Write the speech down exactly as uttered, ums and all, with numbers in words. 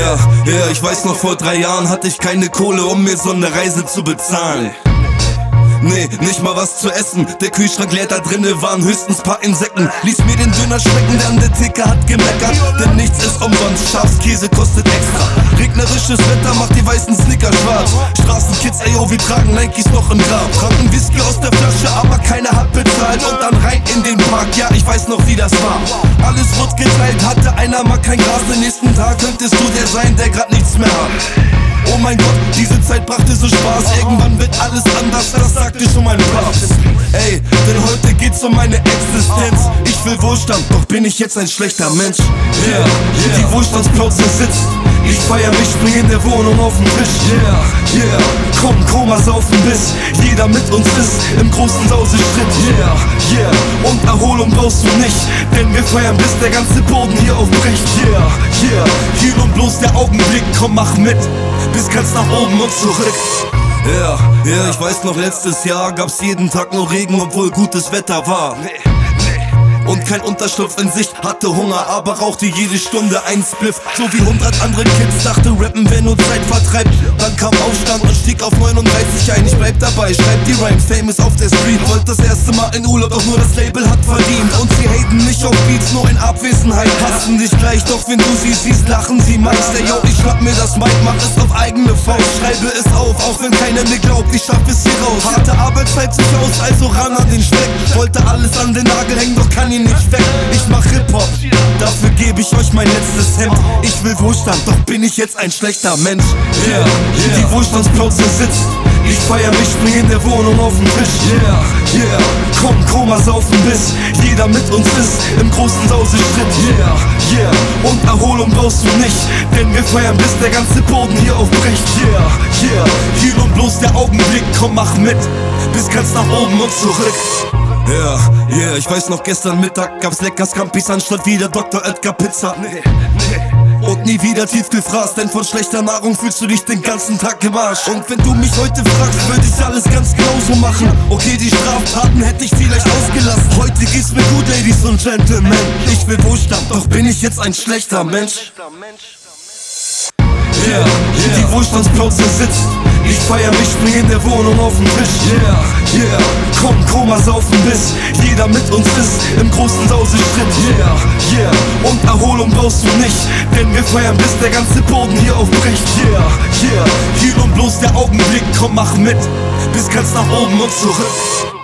Ja, ja, ich weiß noch, vor drei Jahren hatte ich keine Kohle, um mir so eine Reise zu bezahlen. Nee, nicht mal was zu essen. Der Kühlschrank leer, da drinnen waren höchstens paar Insekten. Ließ mir den Döner schmecken, der an der Theke hat gemeckert. Denn nichts ist umsonst, Schafskäse kostet extra. Regnerisches Wetter macht die weißen Snickers schwarz. Straßenkids, ey yo, wir tragen Nikes noch im Grab. Tranken Whisky aus der Flasche, aber keiner hat bezahlt. Und dann rein in den Park, ja, ich weiß noch wie das war. Alles wird geteilt, hatte einer mal kein Gras. Den nächsten Tag könntest du der sein, der grad nichts mehr hat. Oh mein Gott, diese Zeit brachte so Spaß. Irgendwann wird alles anders, das sagte schon mein Papst. Ey, denn heute geht's um meine Existenz. Ich will Wohlstand, doch bin ich jetzt ein schlechter Mensch. Yeah, yeah. Die Wohlstandsplauze sitzt. Ich feier mich, spring in der Wohnung auf den Tisch. Yeah, yeah. Komm, Koma saufen bis jeder mit uns ist im großen Sauseschritt. Yeah, yeah. Und Erholung brauchst du nicht, denn wir feiern bis der ganze Boden hier aufbricht. Yeah, yeah. Hier und bloß der Augenblick, komm, mach mit. Bis ganz nach oben und zurück. Ja, ja, ich weiß noch, letztes Jahr gab's jeden Tag nur Regen, obwohl gutes Wetter war. Und kein Unterschlupf in Sicht, hatte Hunger, aber rauchte jede Stunde ein Spliff. So wie hundert andere Kids, dachte Rappen wäre nur Zeitvertreib. Dann kam Aufstand und stieg auf neununddreißig ein. Ich bleib dabei, schreib die Rhymes, famous auf der Street. Wollt das erste Mal in Urlaub, doch nur das Label hat verdient. Und sie haten nicht auf Beats, nur in Abwesenheit. Hassen dich gleich, doch wenn du sie siehst, lachen sie meist. Ey yo, ich schnapp mir das Mic, mach es auf eigene Faust. Schreibe es auf, auch wenn keiner mir glaubt, ich schaff es hier raus. Harte Arbeit zahlt sich aus, also ran an den Speck. Wollte alles an den Nagel hängen, doch kann ihn nicht weg. Ich mach Hip-Hop, dafür gebe ich euch mein letztes Hemd. Ich will Wohlstand, doch bin ich jetzt ein schlechter Mensch. Yeah, yeah. Die Wohlstandsplauze sitzt. Ich feier mich, spring in der Wohnung auf den Tisch. Yeah, yeah. Komm, Koma saufen bis jeder mit uns ist im großen Sauseschritt. Yeah, yeah. Und Erholung brauchst du nicht, denn wir feiern bis der ganze Boden hier aufbricht. Yeah, yeah. Hier und bloß der Augenblick, komm, mach mit. Bis ganz nach oben und zurück. Ja, yeah, yeah, ich weiß noch, gestern Mittag gab's lecker Scampis anstatt wieder Doktor Oetker Pizza. Nee, nee. Und nie wieder Tiefkühlfraß, denn von schlechter Nahrung fühlst du dich den ganzen Tag im Arsch. Und wenn du mich heute fragst, würde ich alles ganz genauso machen. Okay, die Straftaten hätte ich vielleicht ausgelassen. Heute geht's mir gut, Ladies und Gentlemen. Ich will Wohlstand, doch bin ich jetzt ein schlechter Mensch. Yeah, yeah. Die Wohlstandsplauze sitzt. Ich feier mich, spring in der Wohnung auf den Tisch. Yeah, yeah. Komm, Koma saufen bis jeder mit uns ist im großen Sauseschritt. Yeah, yeah. Und Erholung brauchst du nicht, denn wir feiern bis der ganze Boden hier aufbricht. Yeah, yeah. Hier und bloß der Augenblick, komm, mach mit. Bis ganz nach oben und zurück.